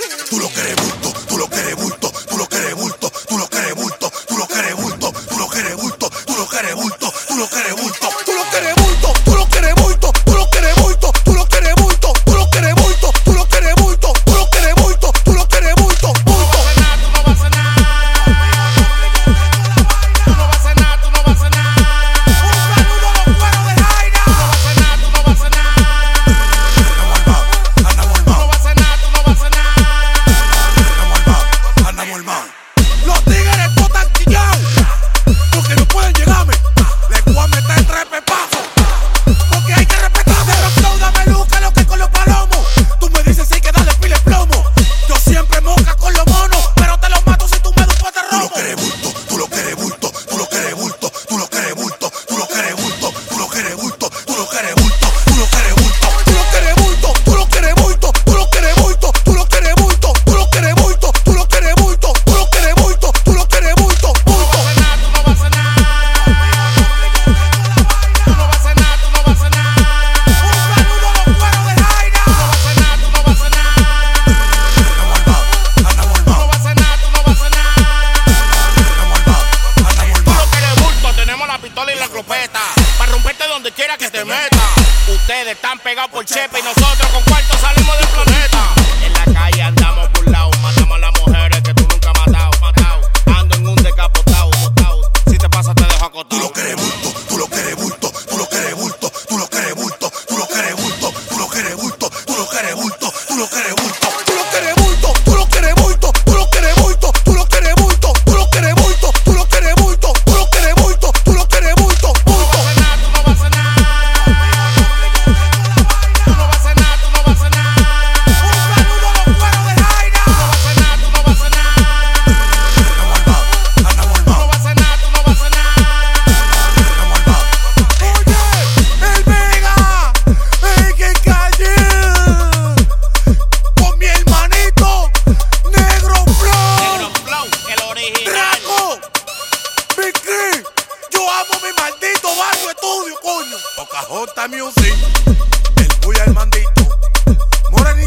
Tú lo quieres bulto, tú lo quieres bulto, tú lo quieres bulto, tú lo quieres bulto, tú lo quieres bulto, tú lo quieres bulto, tú lo quieres bulto, tú lo quieres bulto, tú lo quieres bulto, tú lo quieres bulto, tú lo quieres bulto, tú lo quieres bulto, tú lo quieres bulto, tú lo quieres bulto, tú lo quieres bulto, tú lo quieres bulto, bulto. Tú no vas a cenar, tú no vas a cenar, tú no vas a cenar. Un saludo a los cueros de Jaina. Tú no vas a cenar, tú no vas a cenar. Andamos al Tú no vas a cenar, tú no vas a cenar. andamos al mar. Los tigres botan quillao, porque no pueden llegarme. Les voy a meter 3 pepazos, porque hay que respetarme. Pero apláudame, Luca, lo que con los palomos. Tú me dices si hay que darle pile plomo. Yo siempre moca con los monos, pero te los mato si tú me das un pote Tú lo romo. quieres bulto, tú lo quieres bulto, tú lo quieres bulto, tú lo quieres bulto, tú lo quieres bulto, tú lo quieres bulto, tú lo quieres bulto, tú lo quieres bulto, tú lo quieres bulto, tú lo quieres bulto, tú lo quieres bulto, tú lo quieres bulto, tú lo quieres bulto, tú lo quieres bulto, tú lo quieres bulto, tú lo quieres bulto, bulto. Tú no vas a cenar, tú no vas a cenar. Tú no vas a cenar, tú no vas a cenar. Un saludo a los cueros de Jaina. Tú no vas a cenar, tú no vas a cenar. Andamos al Tú mar, no vas a cenar, tú no vas a cenar. Tú lo quieres bulto, tenemos la pistola y la escopeta para romperte donde quiera que te meta. Ustedes están pegados por chepe y nosotros con cuarto salimos del planeta. En la calle andamos burlados, matamos a las mujeres que tú nunca has matado. Ando en un decapotado, botado. Si te pasa te dejo tú acostado. lo quieres bulto, tú lo quieres bulto, tú lo quieres bulto, tú lo quieres bulto, tú lo quieres bulto, tú lo quieres bulto, tú lo quieres bulto, tú lo quieres bulto, tú lo quieres bulto, tú lo quieres bulto, tú lo quieres bulto, tú lo quieres bulto, tú lo quieres bulto, tú lo quieres bulto, tú lo quieres bulto, tú lo quieres bulto, Tú no bulto. vas a cenar, tú no vas a cenar. Tú no vas a cenar, tú no vas a cenar. Un saludo a los cueros de Jaina. Tú no vas a cenar, tú no vas a cenar. Andamos al Tú mar, no vas a cenar, tú no vas a cenar. Oye, el Vega, el que calle, con mi hermanito, Negro Flow, el original. Draco, Big Chris, yo amo mi maldito barrio estudio, coño. Pocahontas Music, el Buy al mandito, Morenito.